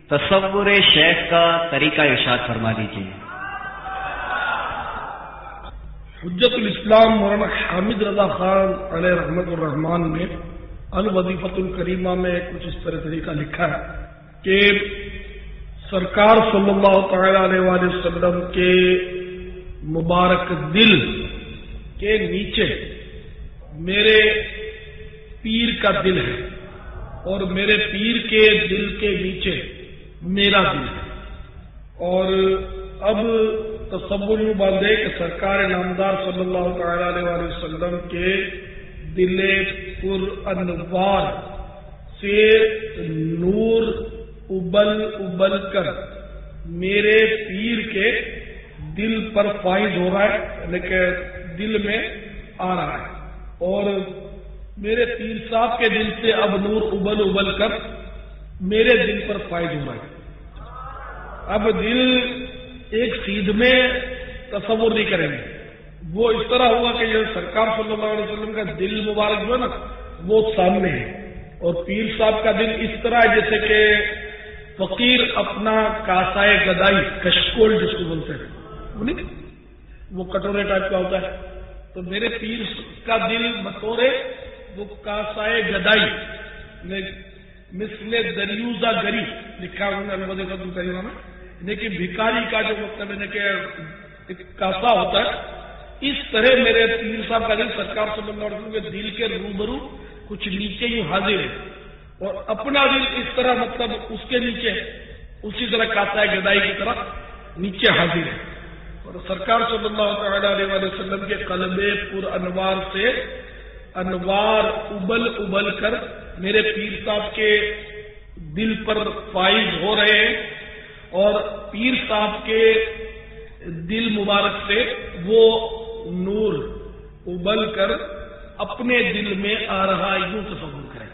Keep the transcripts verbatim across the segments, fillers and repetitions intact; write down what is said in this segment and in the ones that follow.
تصور شیخ کا طریقہ ارشاد فرما دیجیے۔ حجت الاسلام مولانا حامد رضا خان علیہ رحمت الرحمان نے الوظیفۃ الکریمہ میں کچھ اس طرح طریقہ لکھا ہے کہ سرکار صلی اللہ تعالی علیہ وآلہ وسلم کے مبارک دل کے نیچے میرے پیر کا دل ہے اور میرے پیر کے دل کے نیچے میرا دل ہے، اور اب تصور یوں باندھے کہ سرکار نامدار صلی اللہ تعالی علیہ وآلہ وسلم کے دل پر انوار سے نور ابل ابل کر میرے پیر کے دل پر فائز ہو رہا ہے، یعنی کہ دل میں آ رہا ہے، اور میرے پیر صاحب کے دل سے اب نور ابل ابل کر میرے دل پر فائز ہو رہا ہے۔ اب دل ایک سیدھ میں تصور نہیں کریں گے، وہ اس طرح ہوا کہ یہ سرکار صلی اللہ علیہ وسلم کا دل مبارک جو ہے نا وہ سامنے ہے، اور پیر صاحب کا دل اس طرح ہے جیسے کہ فقیر اپنا کاسائے گدائی، کشکول جس کو بولتے ہیں وہ کٹورے ٹائپ کا ہوتا ہے، تو میرے پیر کا دل بطورے وہ کاسائے گدائی مثل دریوزہ گری لکھا انہوں نے الوظیفۃ الکریمہ میں، لیکن بھکاری کا جو مطلب ہے کہ ایک کاسا ہوتا ہے، اس طرح میرے پیر صاحب کا دل سرکار صلی اللہ علیہ وسلم کے دل کے روبرو کچھ نیچے ہی حاضر ہے، اور اپنا دل اس طرح مطلب اس کے نیچے اسی طرح کاسائے گدائی کی طرح نیچے حاضر ہے، اور سرکار صلی اللہ تعالی علیہ وآلہ وسلم کے قلب پر انوار سے انوار ابل ابل کر میرے پیر صاحب کے دل پر فائز ہو رہے ہیں، اور پیر صاحب کے دل مبارک سے وہ نور ابل کر اپنے دل میں آ رہا، یوں تصور کریں۔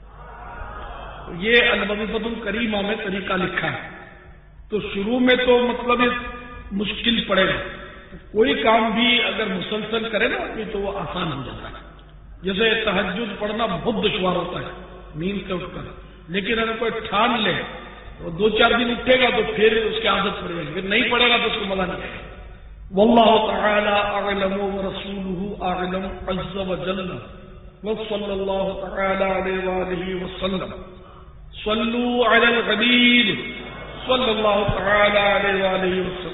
یہ الوظیفۃ الکریمہ میں طریقہ لکھا ہے، تو شروع میں تو مطلب مشکل پڑے گا، کوئی کام بھی اگر مسلسل کرے نا تو وہ آسان ہو جاتا ہے۔ جیسے تہجد پڑھنا بہت دشوار ہوتا ہے نیند سے اٹھ کر، لیکن اگر کوئی ٹھان لے وہ دو چار دن اٹھے گا تو پھر اس کی عادت پڑے گی، پھر نہیں پڑے گا تو اس کو مزہ نہیں آئے گا۔ واللہ تعالی اعلم ورسولہ اعلم عز وجل وصلی اللہ تعالی علیہ وآلہ وسلم۔ صلوا علی الحبیب صلی اللہ تعالی علیہ وآلہ وسلم۔